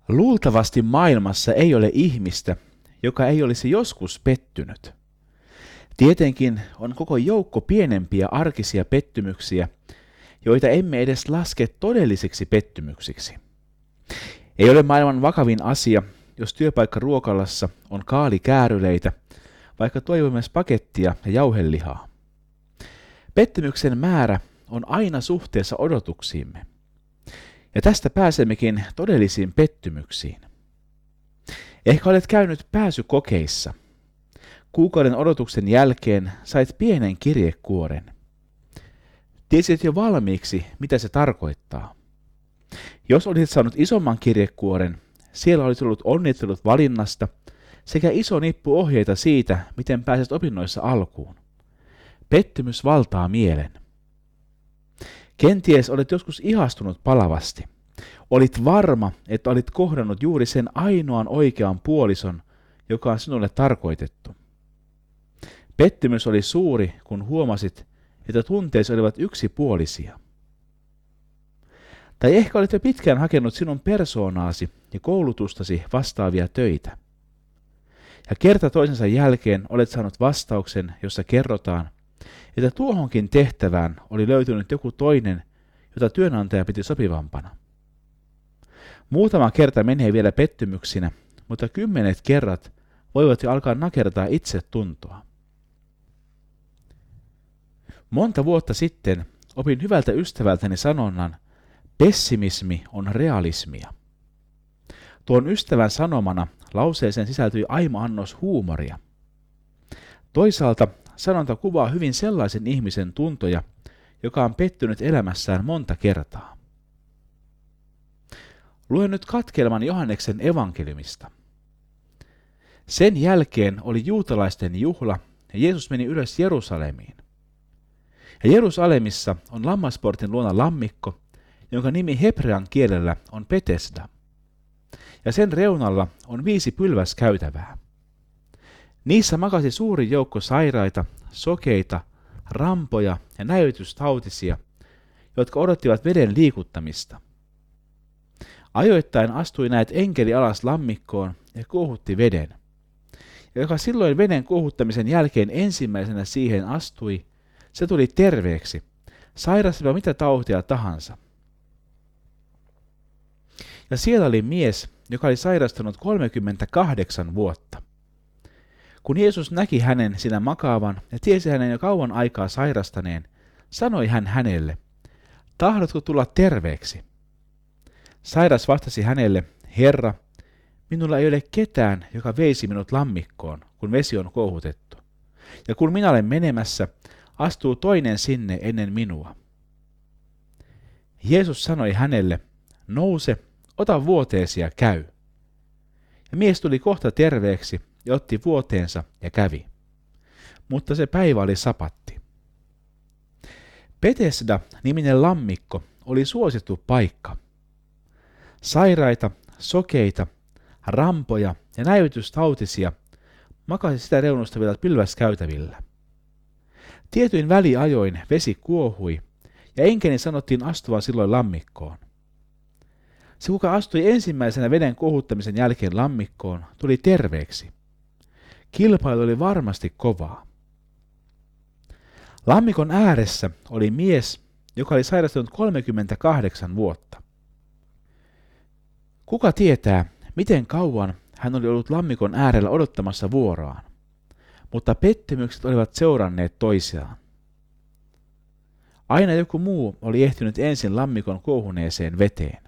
Luultavasti maailmassa ei ole ihmistä, joka ei olisi joskus pettynyt. Tietenkin on koko joukko pienempiä arkisia pettymyksiä, joita emme edes laske todellisiksi pettymyksiksi. Ei ole maailman vakavin asia, jos työpaikkaruokalassa on kaalikääryleitä, vaikka toivomme pakettia ja jauhelihaa. Pettymyksen määrä on aina suhteessa odotuksiimme. Ja tästä pääsemmekin todellisiin pettymyksiin. Ehkä olet käynyt pääsykokeissa. Kuukauden odotuksen jälkeen sait pienen kirjekuoren. Tiesit jo valmiiksi, mitä se tarkoittaa. Jos olisit saanut isomman kirjekuoren, siellä olisi ollut onnittelut valinnasta sekä iso nippu ohjeita siitä, miten pääset opinnoissa alkuun. Pettymys valtaa mielen. Kenties olet joskus ihastunut palavasti. Olit varma, että olit kohdannut juuri sen ainoan oikean puolison, joka on sinulle tarkoitettu. Pettymys oli suuri, kun huomasit, että tunteesi olivat yksipuolisia. Tai ehkä olet jo pitkään hakenut sinun persoonaasi ja koulutustasi vastaavia töitä. Ja kerta toisensa jälkeen olet saanut vastauksen, jossa kerrotaan, että tuohonkin tehtävään oli löytynyt joku toinen, jota työnantaja piti sopivampana. Muutama kerta menee vielä pettymyksinä, mutta 10 kerrat voivat jo alkaa nakertaa itsetuntoa. Monta vuotta sitten opin hyvältä ystävältäni sanonnan, pessimismi on realismia. Tuon ystävän sanomana lauseeseen sisältyi aimo annos huumoria. Toisaalta sanonta kuvaa hyvin sellaisen ihmisen tuntoja, joka on pettynyt elämässään monta kertaa. Luen nyt katkelman Johanneksen evankeliumista. Sen jälkeen oli juutalaisten juhla ja Jeesus meni ylös Jerusalemiin. Ja Jerusalemissa on lammasportin luona lammikko, jonka nimi hebrean kielellä on Betesda. Ja sen reunalla on 5 pylväskäytävää. Niissä makasi suuri joukko sairaita, sokeita, rampoja ja näytöstautisia, jotka odottivat veden liikuttamista. Ajoittain astui näet enkeli alas lammikkoon ja kuohutti veden. Ja joka silloin veden kuohuttamisen jälkeen ensimmäisenä siihen astui, se tuli terveeksi, sairaslipa mitä tautia tahansa. Ja siellä oli mies, joka oli sairastanut 38 vuotta. Kun Jeesus näki hänen siinä makaavan ja tiesi hänen jo kauan aikaa sairastaneen, sanoi hän hänelle, tahdotko tulla terveeksi? Sairas vastasi hänelle, Herra, minulla ei ole ketään, joka veisi minut lammikkoon, kun vesi on kuohutettu. Ja kun minä olen menemässä, astuu toinen sinne ennen minua. Jeesus sanoi hänelle, nouse, ota vuoteesi ja käy. Ja mies tuli kohta terveeksi ja otti vuoteensa ja kävi. Mutta se päivä oli sapatti. Betesda-niminen lammikko oli suosittu paikka. Sairaita, sokeita, rampoja ja näytöstautisia makasi sitä reunustavilla pylväskäytävillä. Tietyin väliajoin vesi kuohui ja enkeli sanottiin astuvan silloin lammikkoon. Se, kuka astui ensimmäisenä veden kuohuttamisen jälkeen lammikkoon, tuli terveeksi. Kilpailu oli varmasti kovaa. Lammikon ääressä oli mies, joka oli sairastunut 38 vuotta. Kuka tietää, miten kauan hän oli ollut lammikon äärellä odottamassa vuoroaan, mutta pettymykset olivat seuranneet toisiaan. Aina joku muu oli ehtinyt ensin lammikon kuohuneeseen veteen.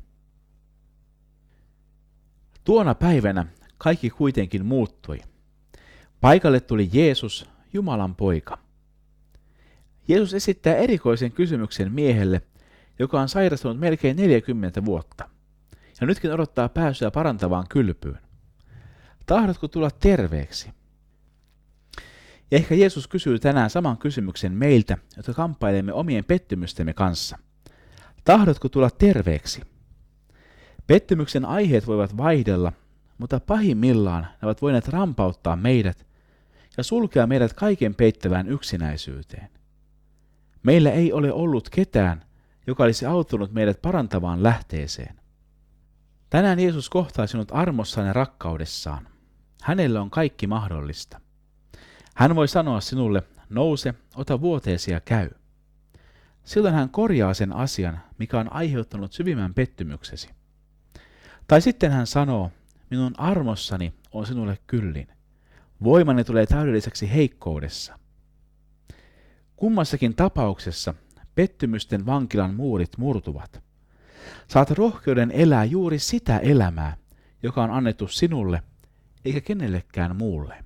Tuona päivänä kaikki kuitenkin muuttui. Paikalle tuli Jeesus, Jumalan poika. Jeesus esittää erikoisen kysymyksen miehelle, joka on sairastunut melkein 40 vuotta. Ja nytkin odottaa pääsyä parantavaan kylpyyn. Tahdotko tulla terveeksi? Ja ehkä Jeesus kysyy tänään saman kysymyksen meiltä, jotka kamppailemme omien pettymystemme kanssa. Tahdotko tulla terveeksi? Pettymyksen aiheet voivat vaihdella, mutta pahimmillaan ne ovat voineet rampauttaa meidät ja sulkea meidät kaiken peittävään yksinäisyyteen. Meillä ei ole ollut ketään, joka olisi auttanut meidät parantavaan lähteeseen. Tänään Jeesus kohtaa sinut armossaan ja rakkaudessaan. Hänellä on kaikki mahdollista. Hän voi sanoa sinulle, nouse, ota vuoteesi ja käy. Silloin hän korjaa sen asian, mikä on aiheuttanut syvimmän pettymyksesi. Tai sitten hän sanoo, minun armossani on sinulle kyllin. Voimani tulee täydelliseksi heikkoudessa. Kummassakin tapauksessa pettymysten vankilan muurit murtuvat. Saat rohkeuden elää juuri sitä elämää, joka on annettu sinulle, eikä kenellekään muulle.